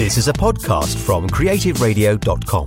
This is a podcast from creativeradio.com.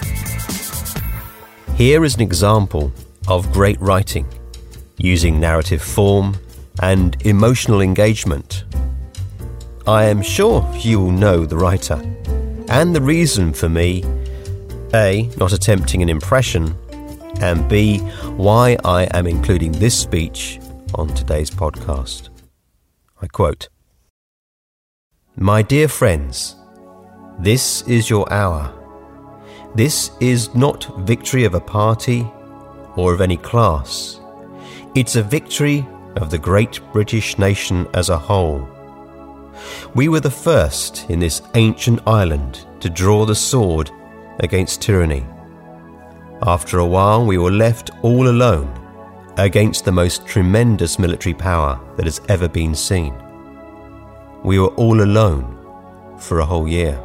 Here is an example of great writing, using narrative form and emotional engagement. I am sure you will know the writer, and the reason for me, A, not attempting an impression, and B, why I am including this speech on today's podcast. I quote, "My dear friends, this is your hour. This is not victory of a party or of any class. It's a victory of the great British nation as a whole. We were the first in this ancient island to draw the sword against tyranny. After a while, we were left all alone against the most tremendous military power that has ever been seen. We were all alone for a whole year.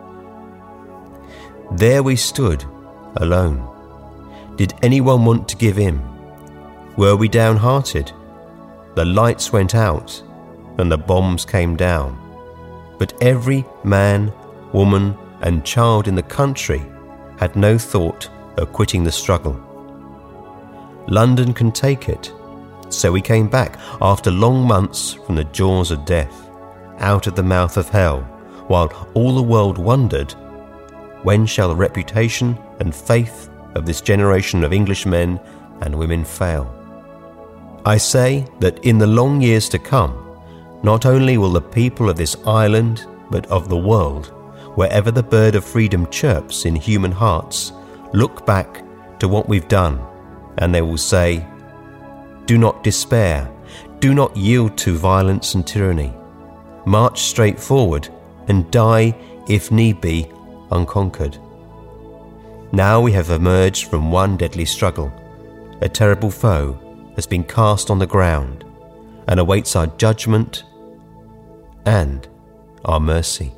There we stood, alone. Did anyone want to give in? Were we downhearted? The lights went out and the bombs came down. But every man, woman and child in the country had no thought of quitting the struggle. London can take it. So we came back after long months from the jaws of death, out of the mouth of hell, while all the world wondered, when shall the reputation and faith of this generation of Englishmen and women fail? I say that in the long years to come, not only will the people of this island, but of the world, wherever the bird of freedom chirps in human hearts, look back to what we've done, and they will say, do not despair, do not yield to violence and tyranny. March straight forward and die, if need be, unconquered. Now we have emerged from one deadly struggle. A terrible foe has been cast on the ground and awaits our judgment and our mercy."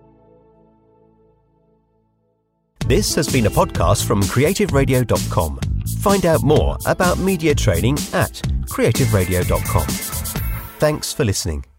This has been a podcast from creativeradio.com. Find out more about media training at creativeradio.com. Thanks for listening.